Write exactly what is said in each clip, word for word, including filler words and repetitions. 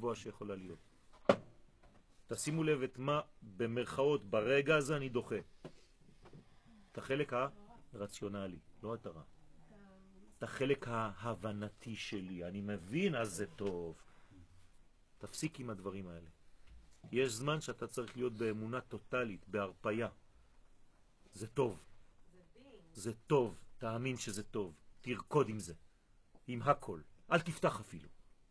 גבוה שיכולה להיות. תשימו לב את מה במרכאות ברגע הזה אני דוחה. את החלק הרציונלי, לא את הרע. את החלק ההבנתי שלי, אני מבין אז זה טוב. תפסיק עם הדברים האלה. יש זמן שאתה צריך להיות באמונה טוטלית, בהרפיה. זה טוב. זה טוב, תאמין שזה טוב. תרקוד עם זה, עם הכל. אל תפתח אפילו.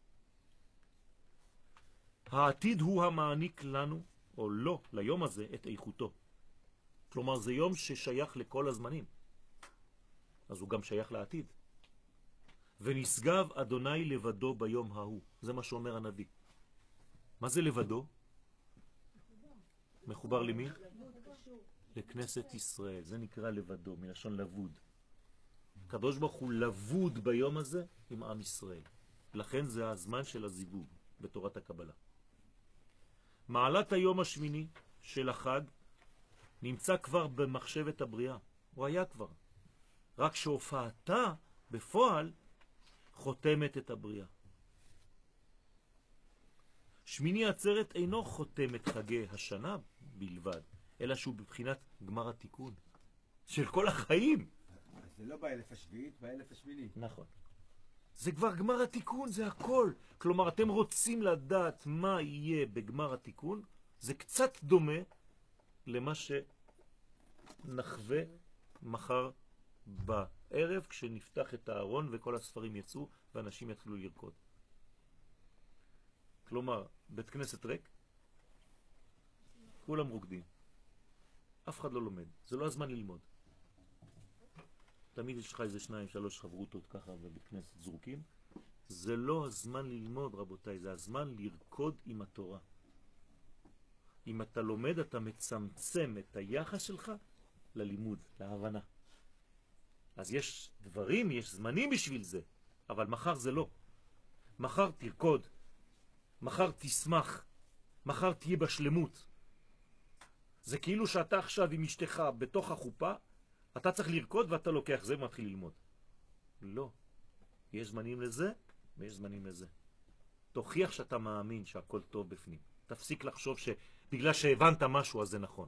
העתיד הוא המעניק לנו, או לא, ליום הזה, את איכותו. כלומר, זה יום ששייך לכל הזמנים. אז הוא גם שייך לעתיד. ונשגב אדוני לבדו ביום ההוא. זה מה שאומר הנביא. מה זה לבדו? מחובר למי? לכנסת ישראל. זה נקרא לבדו, מלשון לבוד. הקדוש ברוך הוא לבוד ביום הזה עם עם ישראל. לכן זה הזמן של הזיווג בתורת הקבלה. מעלת היום השמיני של החג נמצא כבר במחשבת הבריאה. הוא היה כבר. רק שהופעתה בפועל חותמת את הבריאה. שמיני עצרת אינו חותם את חגי השנה בלבד, אלא שהוא בבחינת גמר התיקון של כל החיים. אז זה לא באלף השביעית, באלף השמיני. נכון. זה כבר גמר התיקון, זה הכל. כלומר, אתם רוצים לדעת מה יהיה בגמר התיקון, זה קצת דומה למה שנחווה מחר בערב, כשנפתח את הארון וכל הספרים יצאו ואנשים יתחילו לרקוד. כלומר, בית כנסת ריק, כולם רוקדים. אף אחד לא לומד. זה לא הזמן ללמוד. תמיד יש לך איזה שניים, שלוש חברותות ככה בבית כנסת זרוקים. זה לא הזמן ללמוד, רבותיי, זה הזמן לרקוד עם התורה. אם אתה לומד, אתה מצמצם את היחס שלך ללימוד, להבנה. אז יש דברים, יש זמנים בשביל זה, אבל מחר זה לא. מחר תרקוד, מחר תשמח, מחר תהיה בשלמות. זה כאילו שאתה עכשיו עם אשתך בתוך החופה, אתה צריך לרקוד ואתה לוקח זה ומתחיל ללמוד. לא. יש זמנים לזה ויש זמנים לזה. תוכיח שאתה מאמין שהכל טוב בפנים. תפסיק לחשוב שבגלל שהבנת משהו אז זה נכון.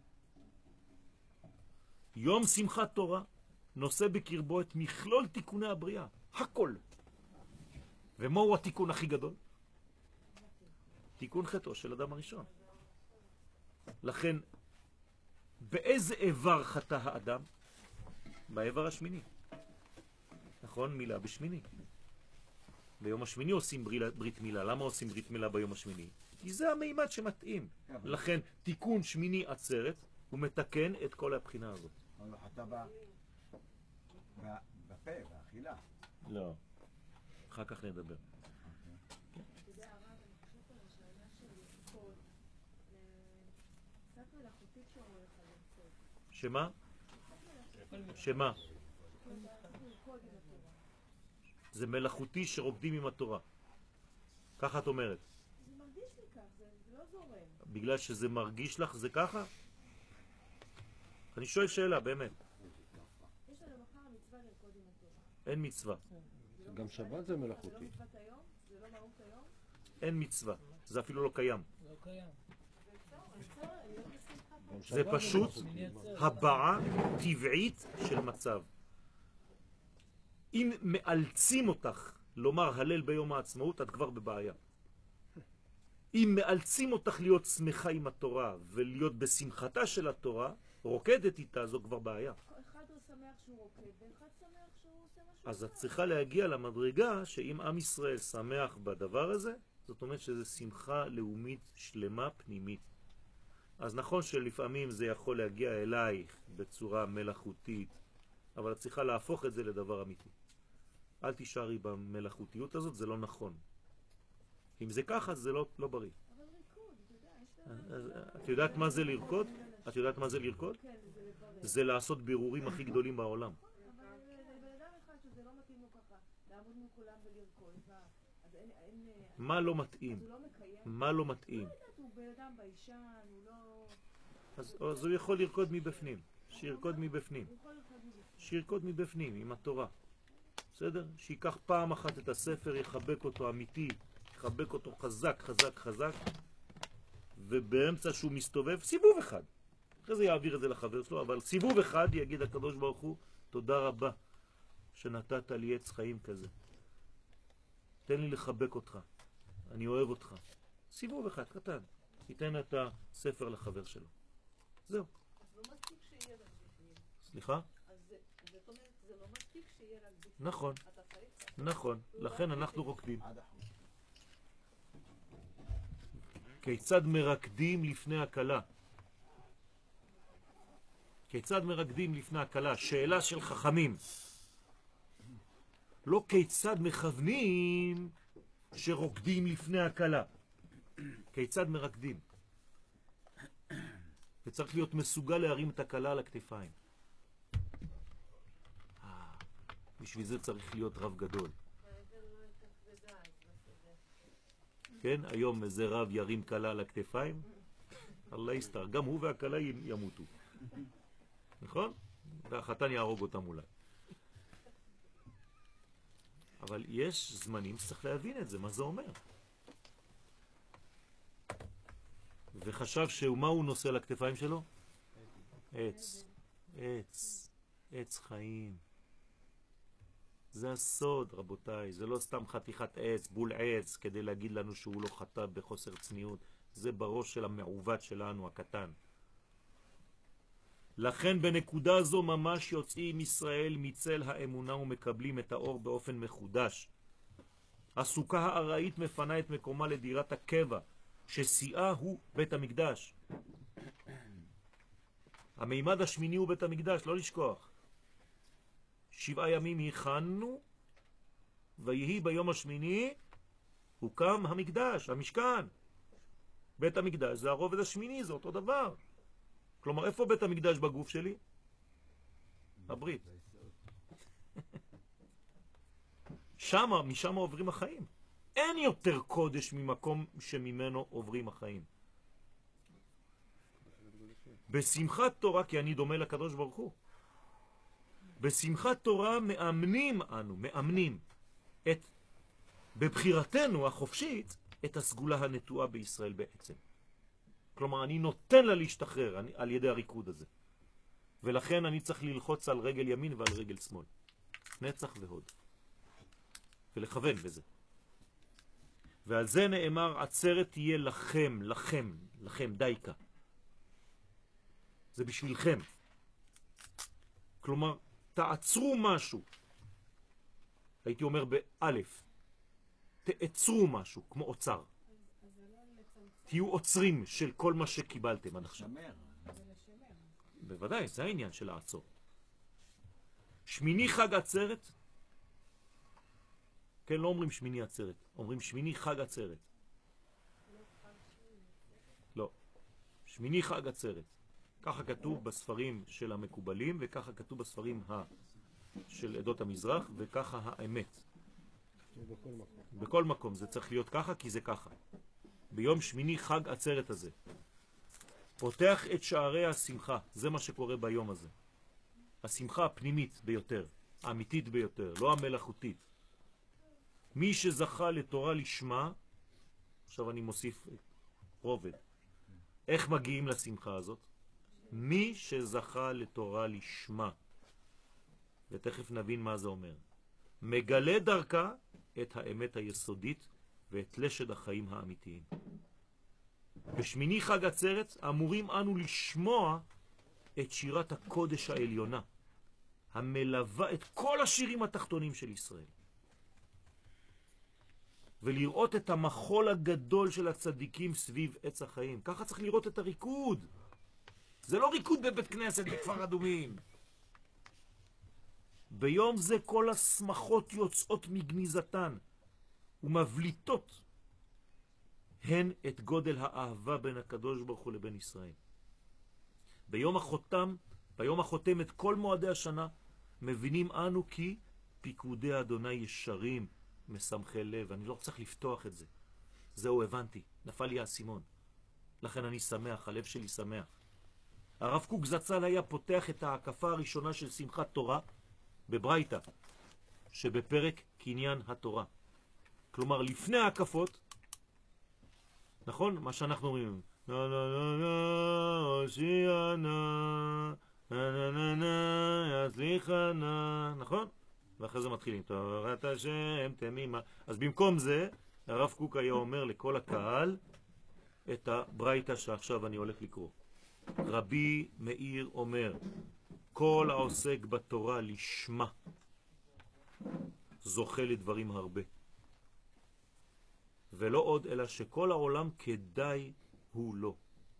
יום שמחת תורה נושא בקרבו את מכלול תיקוני הבריאה. הכל. ומהו התיקון הכי גדול? תיקון חטאו של אדם הראשון. לכן, באיזה איבר חטא האדם? באיבר השמיני. נכון? מילה בשמיני. ביום השמיני עושים ברית מילה. למה עושים ברית מילה ביום השמיני? כי זה המימד שמתאים. לכן, תיקון שמיני עצרת, הוא מתקן את כל הבחינה הזאת. אבל הוא חטא בפה, באכילה. לא. אחר כך נדבר. שמה? שמה? זה מלאכותי שרוקדים עם התורה. ככה את אומרת. זה מרגיש לי כך, זה לא זורם. בגלל שזה מרגיש לך זה ככה? אני שואל שאלה, באמת. יש לנו מחר מצווה לרקוד עם התורה. אין מצווה. גם שבת זה מלאכותי. זה לא מצוות היום? זה לא מהות היום? אין מצווה. זה אפילו לא קיים. לא קיים. זה פשוט הבעה טבעית של מצב. אם מאלצים אותך לומר הלל ביום העצמאות, את כבר בבעיה. אם מאלצים אותך להיות שמחה עם התורה ולהיות בשמחתה של התורה, רוקדת איתה, זו כבר בעיה. אחד הוא שמח שהוא רוקד, ואחד שמח שהוא עושה משהו. אז את צריכה להגיע למדרגה שאם עם ישראל שמח בדבר הזה, זאת אומרת שזה שמחה לאומית שלמה פנימית. אז נכון שלפעמים זה יכול להגיע אלייך בצורה מלאכותית, אבל את צריכה להפוך את זה לדבר אמיתי. אל תישארי במלאכותיות הזאת, זה לא נכון. אם זה ככה, זה לא, לא בריא. אבל ריקוד, אתה יודע, יש לה... את יודעת מה זה לרקוד? את יודעת מה זה לרקוד? כן, זה לברר. זה לעשות בירורים הכי גדולים בעולם. אבל בן אדם אחד שזה לא מתאים לו ככה, לעמוד מול כולם ולרקוד, אז אין... מה לא מתאים? אז הוא לא מקיים? מה לא מתאים? לא יודעת, הוא בן אדם ביישן, הוא לא... אז, אז הוא יכול לרקוד מבפנים. שירקוד מבפנים. הוא יכול לרקוד מבפנים. שירקוד מבפנים, עם התורה. בסדר? שיקח פעם אחת את הספר, יחבק אותו אמיתי, חבק אותו חזק, חזק, חזק, ובאמצע שהוא מסתובב, סיבוב אחד. אחרי זה יעביר את זה לחבר שלו, אבל סיבוב אחד יגיד הקדוש ברוך הוא, תודה רבה שנתת לי עץ חיים כזה. תן לי לחבק אותך, אני אוהב אותך. סיבוב אחד, קטן. ייתן את הספר לחבר שלו. זהו. אז לא מספיק שיהיה רק בפנים. סליחה? אז זה- זאת אומרת, זה לא מספיק שיהיה רק בפנים. נכון, אתה צריך... נכון. לכן אנחנו רוקדים. עד החוץ. כיצד מרקדים לפני הקלה? כיצד מרקדים לפני הקלה? שאלה של חכמים. לא כיצד מכוונים שרוקדים לפני הקלה. כיצד מרקדים? וצריך להיות מסוגל להרים את הקלה על הכתפיים. אה, בשביל זה צריך להיות רב גדול. והאבן לא הייתה כבדה, אז בשדה. כן, היום איזה רב ירים קלה על הכתפיים, אללה יסתר, גם הוא והקלה ימותו. נכון? והחתן יהרוג אותם אולי. אבל יש זמנים שצריך להבין את זה, מה זה אומר. וחשב שמה הוא נושא על הכתפיים שלו? עץ. עץ. עץ חיים. זה הסוד, רבותיי. זה לא סתם חתיכת עץ, בול עץ, כדי להגיד לנו שהוא לא חטא בחוסר צניעות. זה בראש של המעוות שלנו, הקטן. לכן בנקודה זו ממש יוצאים ישראל מצל האמונה ומקבלים את האור באופן מחודש. הסוכה הארעית מפנה את מקומה לדירת הקבע, ששיאה הוא בית המקדש. המימד השמיני הוא בית המקדש, לא לשכוח. שבעה ימים הכנו, ויהי ביום השמיני הוקם המקדש, המשכן. בית המקדש זה הרובד השמיני, זה אותו דבר. כלומר, איפה בית המקדש בגוף שלי? הברית. שמה, משם עוברים החיים. אין יותר קודש ממקום שממנו עוברים החיים. בשמחת תורה, כי אני דומה לקדוש ברוך הוא. בשמחת תורה מאמנים אנו, מאמנים את, בבחירתנו החופשית, את הסגולה הנטועה בישראל בעצם. כלומר, אני נותן לה להשתחרר אני, על ידי הריקוד הזה. ולכן אני צריך ללחוץ על רגל ימין ועל רגל שמאל. נצח והוד. ולכוון בזה. ועל זה נאמר, עצרת תהיה לכם, לכם, לכם, דייקה. זה בשבילכם. כלומר, תעצרו משהו. הייתי אומר באלף. תעצרו משהו, כמו אוצר. תהיו עוצרים של כל מה שקיבלתם עד עכשיו. שמר. בוודאי, זה העניין של העצור. שמיני חג עצרת, כן, לא אומרים שמיני עצרת, אומרים שמיני חג עצרת. לא, שמיני חג עצרת. ככה כתוב בספרים של המקובלים, וככה כתוב בספרים ה... של עדות המזרח, וככה האמת. בכל מקום. בכל מקום זה צריך להיות ככה, כי זה ככה. ביום שמיני חג עצרת הזה. פותח את שערי השמחה, זה מה שקורה ביום הזה. השמחה הפנימית ביותר, האמיתית ביותר, לא המלאכותית. מי שזכה לתורה לשמה, עכשיו אני מוסיף רובד. איך מגיעים לשמחה הזאת? מי שזכה לתורה לשמה. ותכף נבין מה זה אומר. מגלה דרכה את האמת היסודית ואת לשד החיים האמיתיים. בשמיני חג עצרת אמורים אנו לשמוע את שירת הקודש העליונה, המלווה את כל השירים התחתונים של ישראל. ולראות את המחול הגדול של הצדיקים סביב עץ החיים. ככה צריך לראות את הריקוד. זה לא ריקוד בבית כנסת בכפר אדומים. ביום זה כל השמחות יוצאות מגניזתן ומבליטות הן את גודל האהבה בין הקדוש ברוך הוא לבין ישראל. ביום החותם, ביום החותם את כל מועדי השנה, מבינים אנו כי פיקודי אדוני ישרים, משמחי לב. אני לא צריך לפתוח את זה. זהו, הבנתי. נפל לי האסימון. לכן אני שמח, הלב שלי שמח. הרב קוק זצ"ל היה פותח את ההקפה הראשונה של שמחת תורה בברייתא, שבפרק קניין התורה. כלומר, לפני ההקפות נכון? מה שאנחנו אומרים. נה נה נה נה, הושיע נא, נה נה נה נה, יצליחה נא, נכון? ואחרי זה מתחילים. תורת השם תמימה. אז במקום זה, הרב קוק היה אומר לכל הקהל את הברייתא שעכשיו אני הולך לקרוא. רבי מאיר אומר, כל העוסק בתורה לשמה זוכה לדברים הרבה. ולא עוד אלא שכל העולם כדאי הוא לא.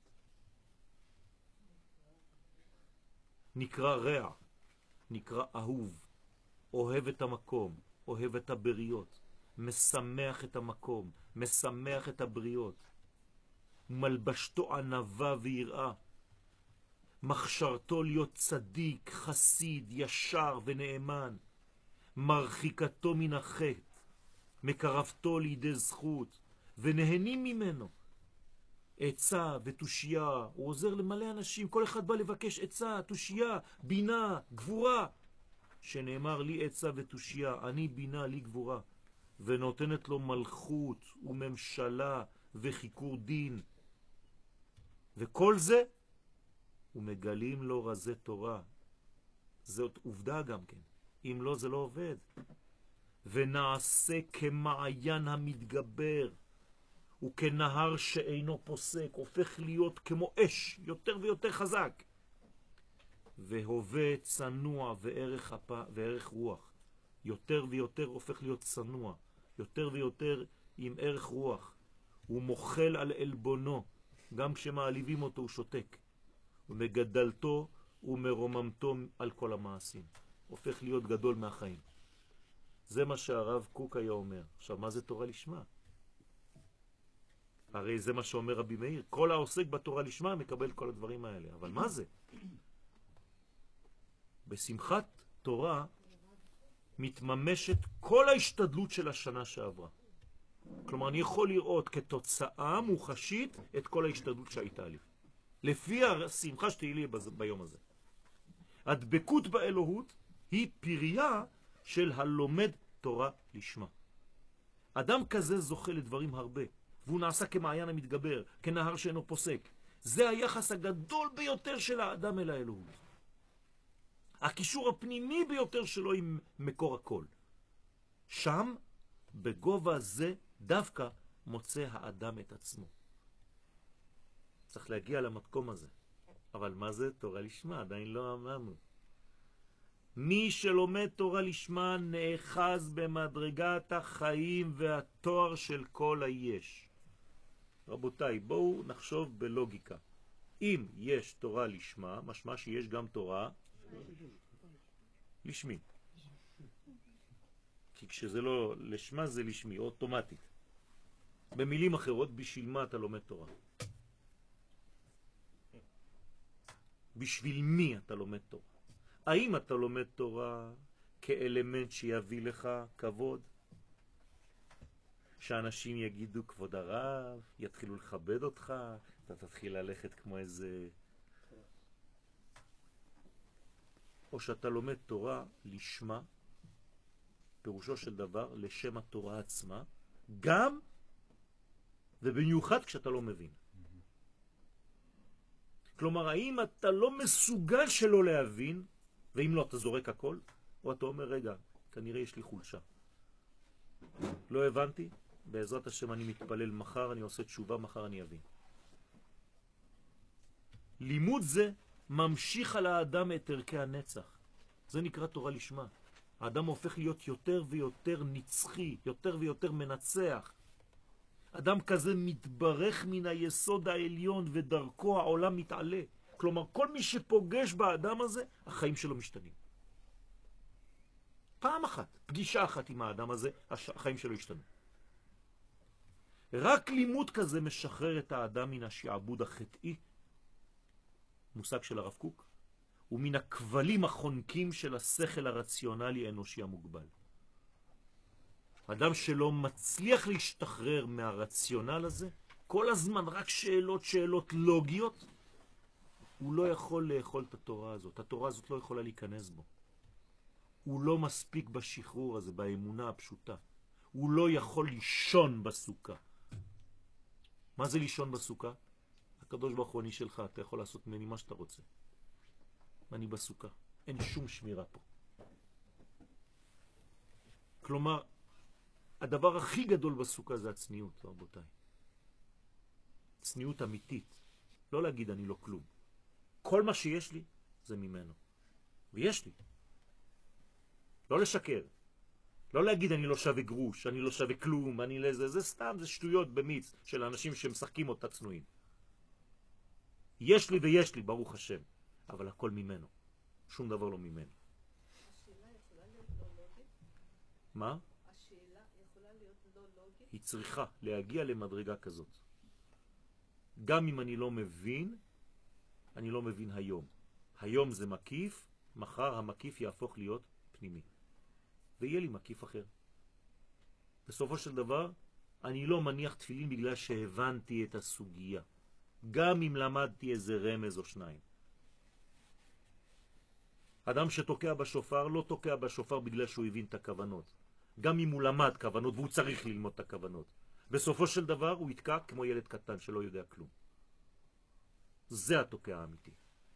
נקרא רע, נקרא אהוב, אוהב את המקום, אוהב את הבריות, משמח את המקום, משמח את הבריות, מלבשתו ענווה ויראה, מחשרתו להיות צדיק, חסיד, ישר ונאמן, מרחיקתו מן החטא, מקרבתו לידי זכות, ונהנים ממנו. עצה ותושייה, הוא עוזר למלא אנשים, כל אחד בא לבקש עצה, תושייה, בינה, גבורה, שנאמר לי עצה ותושייה, אני בינה, לי גבורה, ונותנת לו מלכות וממשלה וחיקור דין, וכל זה ומגלים לו רזי תורה. זאת עובדה גם כן, אם לא זה לא עובד. ונעשה כמעיין המתגבר, וכנהר שאינו פוסק, הופך להיות כמו אש, יותר ויותר חזק. והווה צנוע וערך, הפ... וערך רוח, יותר ויותר הופך להיות צנוע, יותר ויותר עם ערך רוח. הוא מוכל על אלבונו, גם כשמעליבים אותו הוא שותק. ומגדלתו ומרוממתו על כל המעשים. הופך להיות גדול מהחיים. זה מה שהרב קוק היה אומר. עכשיו, מה זה תורה לשמה? הרי זה מה שאומר רבי מאיר. כל העוסק בתורה לשמה מקבל כל הדברים האלה. אבל מה זה? בשמחת תורה מתממשת כל ההשתדלות של השנה שעברה. כלומר, אני יכול לראות כתוצאה מוחשית את כל ההשתדלות שהייתה לי. לפי השמחה שתהיה לי ביום הזה. הדבקות באלוהות היא פריה של הלומד תורה לשמה. אדם כזה זוכה לדברים הרבה, והוא נעשה כמעיין המתגבר, כנהר שאינו פוסק. זה היחס הגדול ביותר של האדם אל האלוהות. הקישור הפנימי ביותר שלו עם מקור הכל. שם, בגובה זה, דווקא מוצא האדם את עצמו. צריך להגיע למקום הזה. אבל מה זה תורה לשמה? עדיין לא אמרנו. מי שלומד תורה לשמה נאחז במדרגת החיים והתואר של כל היש. רבותיי, בואו נחשוב בלוגיקה. אם יש תורה לשמה, משמע שיש גם תורה לשמי. כי כשזה לא לשמה זה לשמי, אוטומטית. במילים אחרות, בשביל מה אתה לומד תורה? בשביל מי אתה לומד תורה? האם אתה לומד תורה כאלמנט שיביא לך כבוד? שאנשים יגידו כבוד הרב, יתחילו לכבד אותך, אתה תתחיל ללכת כמו איזה... או שאתה לומד תורה לשמה, פירושו של דבר לשם התורה עצמה, גם ובמיוחד כשאתה לא מבין. כלומר, האם אתה לא מסוגל שלא להבין, ואם לא אתה זורק הכל, או אתה אומר, רגע, כנראה יש לי חולשה. לא הבנתי, בעזרת השם אני מתפלל מחר, אני עושה תשובה, מחר אני אבין. לימוד זה ממשיך על האדם את ערכי הנצח. זה נקרא תורה לשמה. האדם הופך להיות יותר ויותר נצחי, יותר ויותר מנצח. אדם כזה מתברך מן היסוד העליון ודרכו העולם מתעלה. כלומר, כל מי שפוגש באדם הזה, החיים שלו משתנים. פעם אחת, פגישה אחת עם האדם הזה, החיים שלו ישתנו. רק לימוד כזה משחרר את האדם מן השעבוד החטאי, מושג של הרב קוק, ומן הכבלים החונקים של השכל הרציונלי האנושי המוגבל. אדם שלא מצליח להשתחרר מהרציונל הזה, כל הזמן רק שאלות, שאלות לוגיות, הוא לא יכול לאכול את התורה הזאת. התורה הזאת לא יכולה להיכנס בו. הוא לא מספיק בשחרור הזה, באמונה הפשוטה. הוא לא יכול לישון בסוכה. מה זה לישון בסוכה? הקדוש ברוך הוא אני שלך, אתה יכול לעשות ממני מה שאתה רוצה. אני בסוכה, אין שום שמירה פה. כלומר, הדבר הכי גדול בסוכה זה הצניעות, רבותיי. צניעות אמיתית. לא להגיד אני לא כלום. כל מה שיש לי זה ממנו. ויש לי. לא לשקר. לא להגיד אני לא שווה גרוש, אני לא שווה כלום, אני לזה, זה סתם, זה שטויות במיץ של אנשים שמשחקים אותה צנועים. יש לי ויש לי, ברוך השם, אבל הכל ממנו. שום דבר לא ממנו. השאלה יכולה להיות לא לוגית? מה? השאלה יכולה להיות לא לוגית? היא צריכה להגיע למדרגה כזאת. גם אם אני לא מבין, אני לא מבין היום. היום זה מקיף, מחר המקיף יהפוך להיות פנימי. ויהיה לי מקיף אחר. בסופו של דבר, אני לא מניח תפילין בגלל שהבנתי את הסוגיה. גם אם למדתי איזה רמז או שניים. אדם שתוקע בשופר לא תוקע בשופר בגלל שהוא הבין את הכוונות. גם אם הוא למד כוונות והוא צריך ללמוד את הכוונות. בסופו של דבר הוא יתקע כמו ילד קטן שלא יודע כלום. זה התוקע האמיתי.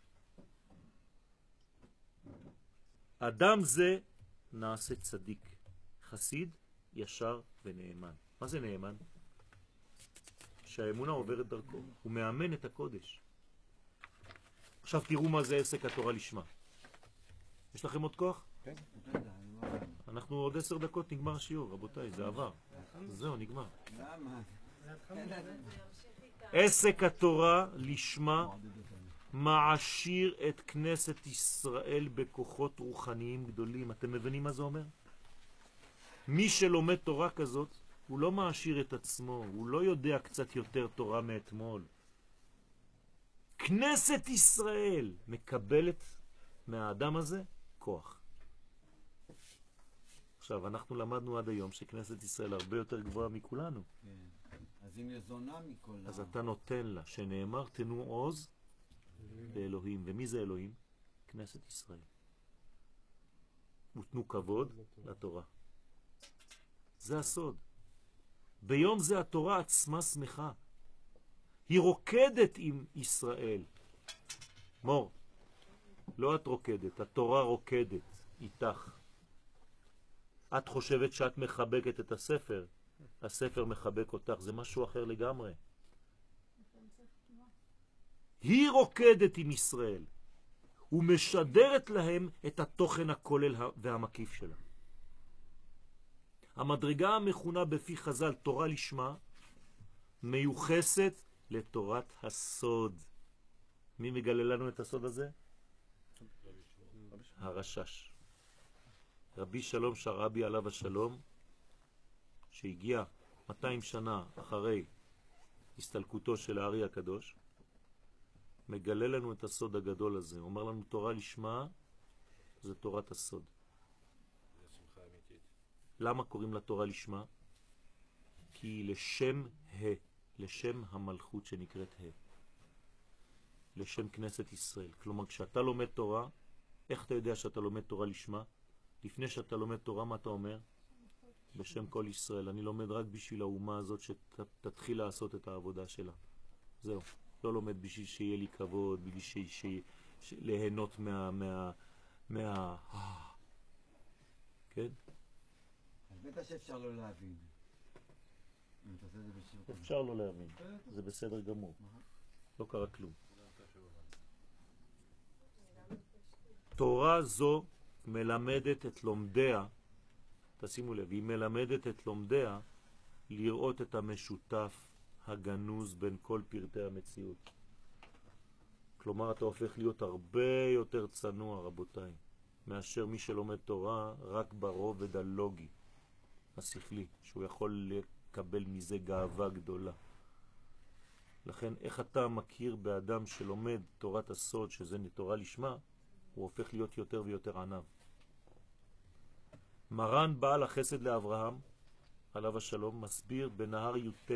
אדם זה נעשה צדיק, חסיד, ישר ונאמן. מה זה נאמן? שהאמונה עוברת דרכו. הוא מאמן את הקודש. עכשיו תראו מה זה עסק התורה לשמה. יש לכם עוד כוח? כן. אנחנו עוד עשר דקות נגמר השיעור, רבותיי, זה עבר. זהו, נגמר. למה? עסק התורה לשמה מעשיר את כנסת ישראל בכוחות רוחניים גדולים. אתם מבינים מה זה אומר? מי שלומד תורה כזאת, הוא לא מעשיר את עצמו, הוא לא יודע קצת יותר תורה מאתמול. כנסת ישראל מקבלת מהאדם הזה כוח. עכשיו, אנחנו למדנו עד היום שכנסת ישראל הרבה יותר גבוהה מכולנו. כן. אז היא נזונה מכל... אז אתה נותן לה, שנאמר תנו עוז לאלוהים. ומי זה אלוהים? כנסת ישראל. ותנו כבוד לתורה. זה הסוד. ביום זה התורה עצמה שמחה. היא רוקדת עם ישראל. מור, לא את רוקדת, התורה רוקדת איתך. את חושבת שאת מחבקת את הספר, הספר מחבק אותך, זה משהו אחר לגמרי. היא רוקדת עם ישראל, ומשדרת להם את התוכן הכולל והמקיף שלה. המדרגה המכונה בפי חז"ל תורה לשמה, מיוחסת לתורת הסוד. מי מגלה לנו את הסוד הזה? הרשש. רבי שלום שרעבי עליו השלום, שהגיע מאתיים שנה אחרי הסתלקותו של הארי הקדוש, מגלה לנו את הסוד הגדול הזה. הוא אומר לנו תורה לשמה זה תורת הסוד. זה שמחה אמיתית. למה קוראים לה תורה לשמה? כי היא לשם ה, לשם המלכות שנקראת ה. לשם כנסת ישראל. כלומר, כשאתה לומד תורה, איך אתה יודע שאתה לומד תורה לשמה? לפני שאתה לומד תורה, מה אתה אומר? בשם כל ישראל. אני לומד רק בשביל האומה הזאת שתתחיל לעשות את העבודה שלה. זהו. לא לומד בשביל שיהיה לי כבוד, בשביל שיהיה ליהנות מה... מה... מה... כן? אז בטח שאפשר לא להבין. אם אתה עושה את זה בשיעור. אפשר לא להבין. זה בסדר גמור. לא קרה כלום. תורה זו מלמדת את לומדיה, תשימו לב, היא מלמדת את לומדיה לראות את המשותף הגנוז בין כל פרטי המציאות. כלומר, אתה הופך להיות הרבה יותר צנוע, רבותיי, מאשר מי שלומד תורה רק ברובד הלוגי, השכלי, שהוא יכול לקבל מזה גאווה גדולה. לכן, איך אתה מכיר באדם שלומד תורת הסוד, שזה תורה לשמה, הוא הופך להיות יותר ויותר ענב. מרן בעל החסד לאברהם, עליו השלום, מסביר בנהר י"ט,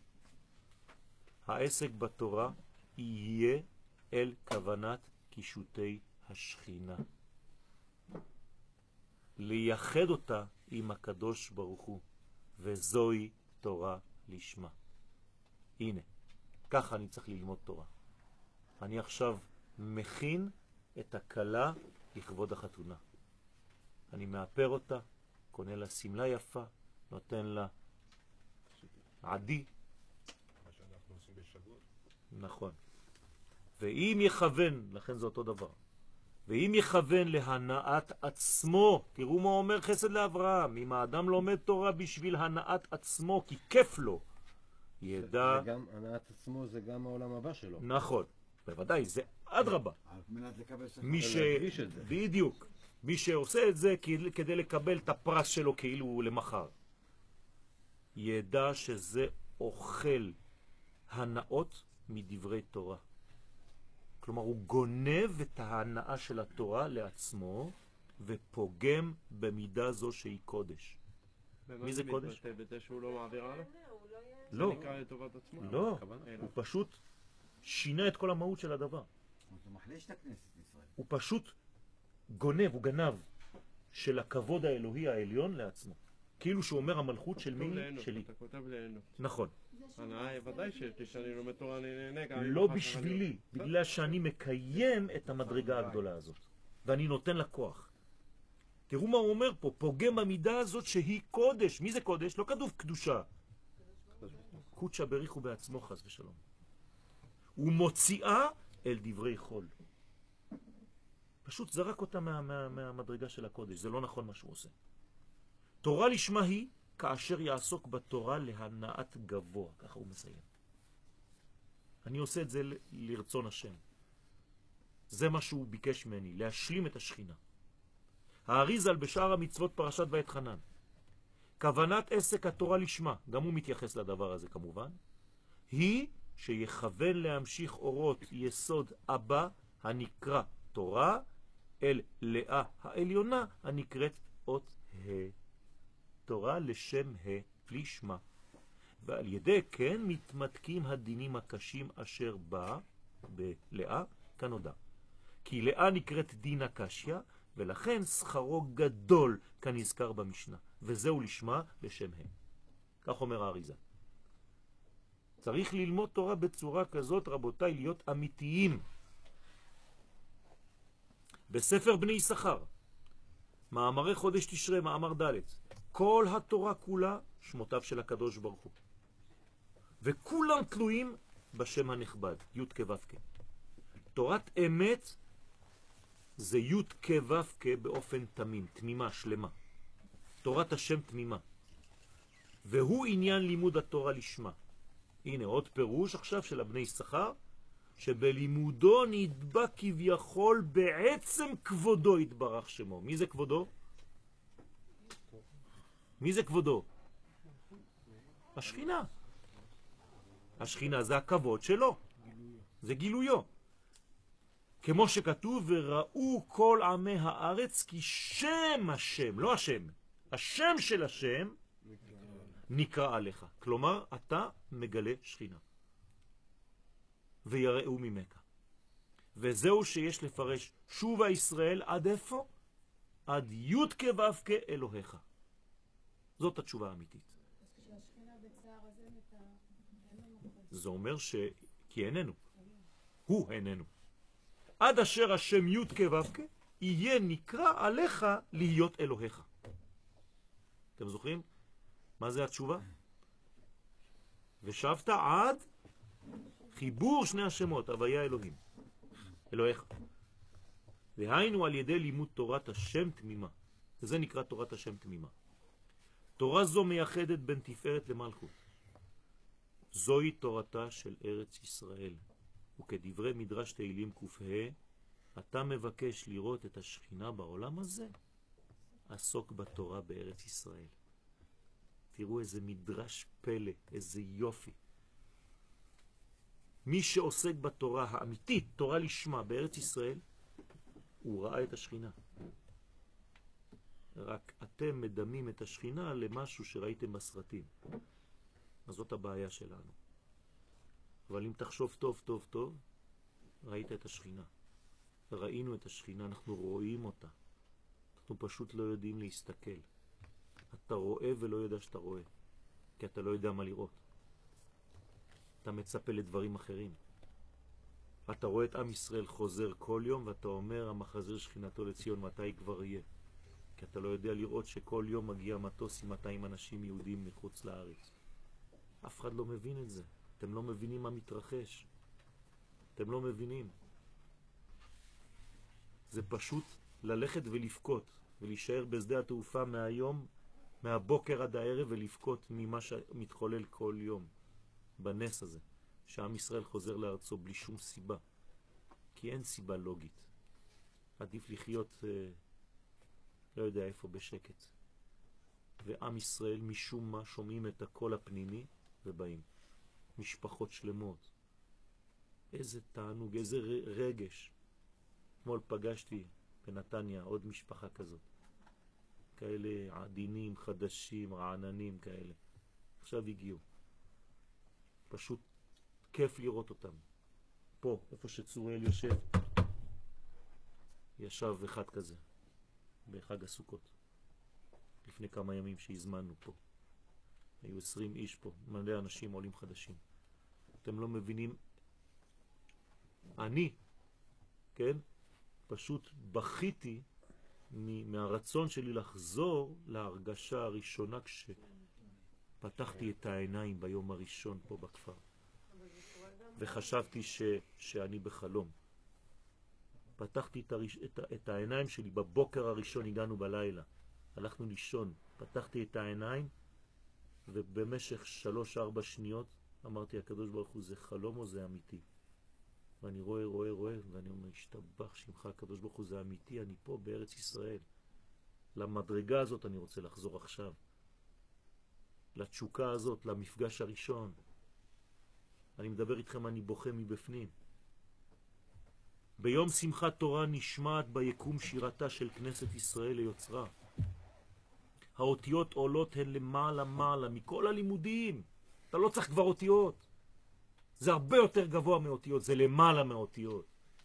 העסק בתורה יהיה אל כוונת קישוטי השכינה. לייחד אותה עם הקדוש ברוך הוא, וזוהי תורה לשמה. הנה, ככה אני צריך ללמוד תורה. אני עכשיו מכין את הכלה לכבוד החתונה. אני מאפר אותה, קונה לה סמלה יפה, נותן לה עדי. מה שאנחנו עושים בשבוע. נכון. ואם יכוון, לכן זה אותו דבר, ואם יכוון להנאת עצמו, תראו מה אומר חסד לאברהם, אם האדם לומד תורה בשביל הנאת עצמו, כי כיף לו, ידע... זה גם, הנעת עצמו זה גם העולם הבא שלו. נכון, בוודאי, זה אדרבה. על מנת לקבל שכר. מי ש... להדגיש את זה. בדיוק. מי שעושה את זה כדי לקבל את הפרס שלו כאילו למחר. ידע שזה אוכל הנאות מדברי תורה. כלומר, הוא גונב את ההנאה של התורה לעצמו, ופוגם במידה זו שהיא קודש. מי זה קודש? מתבטא בזה שהוא לא מעביר הלאה? לא, זה נקרא לטובת עצמו. לא, הכוונה? הוא פשוט שינה את כל המהות של הדבר. הוא מחליש את הכנסת ישראל. הוא פשוט גונב, הוא גנב של הכבוד האלוהי העליון לעצמו. כאילו שהוא אומר המלכות של כתוב מי? ליהנות, שלי. אתה כותב ליהנות. נכון. הנאה ודאי שיש לי שאני לומד תורה אני נהנה גם אם לא אחר כך בשבילי, אני- בגלל שאני מקיים את המדרגה הגדולה הזאת. ואני נותן לה כוח. תראו מה הוא אומר פה, פוגם במידה הזאת שהיא קודש. מי זה קודש? לא כתוב קדושה. קודשה בריחו בעצמו חס ושלום. הוא מוציאה אל דברי חול. פשוט זרק אותה מה, מה, מהמדרגה של הקודש. זה לא נכון מה שהוא עושה. תורה לשמה היא כאשר יעסוק בתורה להנאת גבוה. ככה הוא מסיים. אני עושה את זה ל- לרצון השם. זה מה שהוא ביקש ממני, להשלים את השכינה. האריזל בשאר המצוות פרשת ואת חנן. כוונת עסק התורה לשמה, גם הוא מתייחס לדבר הזה כמובן, היא שיכוון להמשיך אורות יסוד אבא הנקרא תורה אל לאה העליונה הנקראת אות ה'. תורה לשם ה' לשמה. ועל ידי כן מתמתקים הדינים הקשים אשר בא בלאה כנודע. כי לאה נקראת דין הקשיה, ולכן שכרו גדול כנזכר במשנה, וזהו לשמה לשם ה'. כך אומר האריזה. צריך ללמוד תורה בצורה כזאת, רבותיי, להיות אמיתיים. בספר בני יששכר, מאמרי חודש תשרי, מאמר ד', כל התורה כולה שמותיו של הקדוש ברוך הוא. וכולם תלויים בשם הנכבד, י' כ' ו' כ'. תורת אמת זה י' כ' ו' כ' באופן תמים, תמימה, שלמה. תורת השם תמימה. והוא עניין לימוד התורה לשמה. הנה עוד פירוש עכשיו של הבני יששכר, שבלימודו נדבק כביכול בעצם כבודו יתברך שמו. מי זה כבודו? מי זה כבודו? השכינה. השכינה זה הכבוד שלו. זה גילויו. כמו שכתוב, וראו כל עמי הארץ כי שם השם, לא השם, השם של השם נקרא עליך. כלומר, אתה מגלה שכינה. ויראו ממך. וזהו שיש לפרש שובה ישראל עד איפה? עד י' כ' ו' כ' אלוהיך. זאת התשובה האמיתית. אז כשהשכינה בצער אז אין את ה... אין לנו מוחד. זה אומר ש... כי איננו. הוא איננו. עד אשר השם י' כ' ו' כ' יהיה נקרא עליך להיות אלוהיך. אתם זוכרים? מה זה התשובה? ושבת עד חיבור שני השמות, הוויה אלוהים. אלוהיך. והיינו על ידי לימוד תורת השם תמימה. זה נקרא תורת השם תמימה. תורה זו מייחדת בין תפארת למלכות. זוהי תורתה של ארץ ישראל. וכדברי מדרש תהילים ק"ה, אתה מבקש לראות את השכינה בעולם הזה, עסוק בתורה בארץ ישראל. תראו איזה מדרש פלא, איזה יופי. מי שעוסק בתורה האמיתית, תורה לשמה בארץ ישראל, הוא ראה את השכינה. רק אתם מדמים את השכינה למשהו שראיתם בסרטים. אז זאת הבעיה שלנו. אבל אם תחשוב טוב טוב טוב, ראית את השכינה. ראינו את השכינה, אנחנו רואים אותה. אנחנו פשוט לא יודעים להסתכל. אתה רואה ולא יודע שאתה רואה, כי אתה לא יודע מה לראות. אתה אתה מצפה לדברים אחרים. אתה רואה את עם ישראל חוזר כל יום ואתה אומר המחזיר שכינתו לציון מתי כבר יהיה, כי אתה לא יודע לראות שכל יום מגיע מטוס עם מאתיים אנשים יהודים מחוץ לארץ. אף אחד לא מבין את זה. אתם לא מבינים מה מתרחש. אתם לא מבינים. זה פשוט ללכת ולפקות ולהישאר בשדה התעופה מהיום, מהבוקר עד הערב, ולפקות ממה שמתחולל כל יום בנס הזה, שעם ישראל חוזר לארצו בלי שום סיבה, כי אין סיבה לוגית. עדיף לחיות אה, לא יודע איפה בשקט. ועם ישראל משום מה שומעים את הקול הפנימי ובאים. משפחות שלמות. איזה תענוג, איזה רגש. אתמול פגשתי בנתניה עוד משפחה כזאת. כאלה עדינים, חדשים, רעננים כאלה. עכשיו הגיעו. פשוט כיף לראות אותם. פה, איפה שצוריאל יושב, ישב אחד כזה, בחג הסוכות. לפני כמה ימים שהזמנו פה. היו עשרים איש פה, מלא אנשים עולים חדשים. אתם לא מבינים, אני, כן, פשוט בכיתי מהרצון שלי לחזור להרגשה הראשונה כשפתחתי את העיניים ביום הראשון פה בכפר. וחשבתי ש, שאני בחלום. פתחתי את, הראש, את, את העיניים שלי בבוקר הראשון, הגענו בלילה. הלכנו לישון, פתחתי את העיניים, ובמשך שלוש ארבע שניות אמרתי, הקדוש ברוך הוא, זה חלום או זה אמיתי? ואני רואה, רואה, רואה, ואני אומר, השתבח שמך, הקדוש ברוך הוא, זה אמיתי, אני פה בארץ ישראל. למדרגה הזאת אני רוצה לחזור עכשיו. לתשוקה הזאת, למפגש הראשון. אני מדבר איתכם, אני בוכה מבפנים. ביום שמחת תורה נשמעת ביקום שירתה של כנסת ישראל ליוצרה. האותיות עולות הן למעלה מעלה מכל הלימודים. אתה לא צריך כבר אותיות. זה הרבה יותר גבוה מאותיות, זה למעלה מאותיות.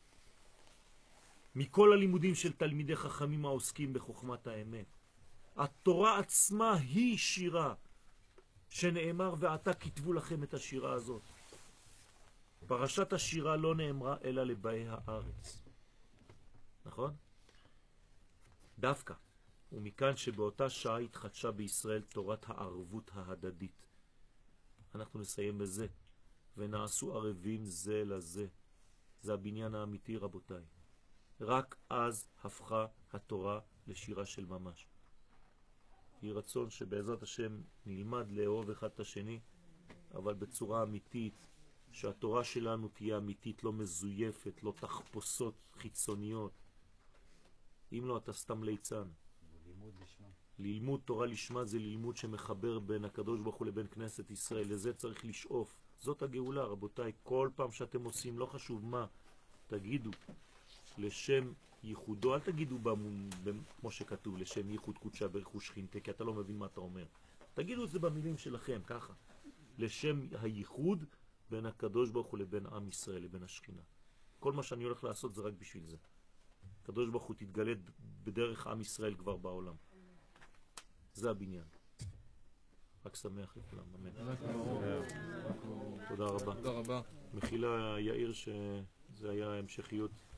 מכל הלימודים של תלמידי חכמים העוסקים בחוכמת האמת. התורה עצמה היא שירה, שנאמר ועתה כתבו לכם את השירה הזאת. פרשת השירה לא נאמרה אלא לבאי הארץ. נכון? דווקא. ומכאן שבאותה שעה התחדשה בישראל תורת הערבות ההדדית. אנחנו נסיים בזה. ונעשו ערבים זה לזה. זה הבניין האמיתי, רבותיי. רק אז הפכה התורה לשירה של ממש. היא רצון שבעזרת השם נלמד לאהוב אחד את השני, אבל בצורה אמיתית, שהתורה שלנו תהיה אמיתית, לא מזויפת, לא תחפושות חיצוניות. אם לא, אתה סתם ליצן. לימוד לשמה. ללמוד תורה לשמה זה ללמוד שמחבר בין הקדוש ברוך הוא לבין כנסת ישראל. לזה צריך לשאוף. זאת הגאולה, רבותיי. כל פעם שאתם עושים, לא חשוב מה, תגידו לשם ייחודו. אל תגידו במון, כמו שכתוב, לשם ייחוד קודשה ברכו שכינתה, כי אתה לא מבין מה אתה אומר. תגידו את זה במילים שלכם, ככה. לשם הייחוד בין הקדוש ברוך הוא לבין עם ישראל, לבין השכינה. כל מה שאני הולך לעשות זה רק בשביל זה. הקדוש ברוך הוא תתגלה בדרך עם ישראל כבר בעולם. זה הבניין. רק שמח לכולם, אמן. תודה רבה. תודה רבה. מחילה יאיר שזה היה המשכיות